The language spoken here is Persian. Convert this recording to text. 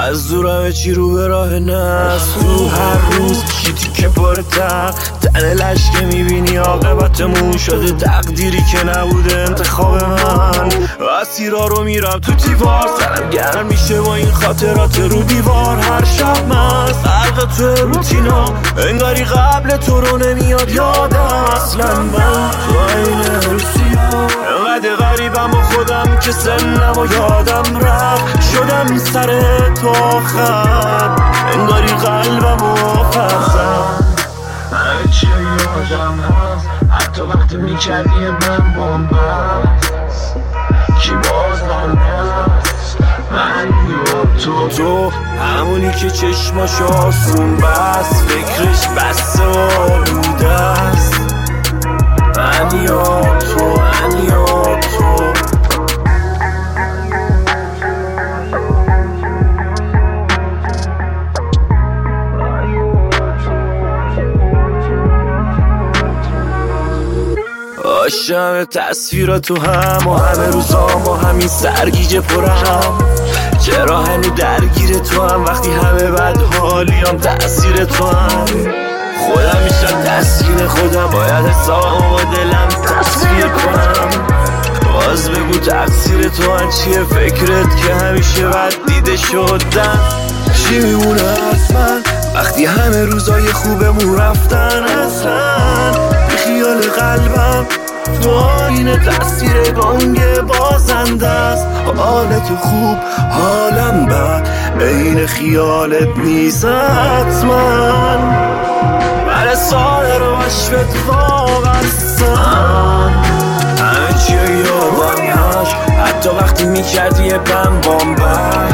از دور همه چی رو به راه نست. تو هر روز شیتی که پر تن لشکه میبینی عاقبتمون شده تقدیری که نبوده انتخاب من. اسیرا رو میرم تو دیوار، سرم گرم میشه با این خاطرات رو دیوار. هر شب مست غرق تو روتینا، انگاری قبل تو رو نمیاد یادم اصلا. من تو این روسیا انقدر غریبم با خودم که سنم و یادم رفت. شدم سر تو آخر، انگاری قلبم و فرزم. همه چی یادم هست، حتی وقتی میکردی من بامبست. کی باز هست من یا تو همونی که چشماش آسون بست، فکرش بسته و آلوده است. من یا تو، من یا تو. عاشق تصویرات تو هم و همه روزا با همین سرگیجه پرم. چرا هنو درگیر تو هم وقتی همه بد حالیم تأثیر تو هم. خودم میشم تسکین خودم، باید حسابم و دلم تصویر کنم. باز بگو تقصیر تو هم چیه، فکرت که همیشه بد دیده شدن. چی میمونه از من وقتی همه روزای خوبمون رفتن اصلا. خیال قلبم تو آینه تصویر گنگ بازنده است. حالت خوب حالم بد عین خیالت نیست حتما. من سایر و عشق اتفاق هستم. همه چی یادم هست، حتی وقتی میکردی بم بام بر.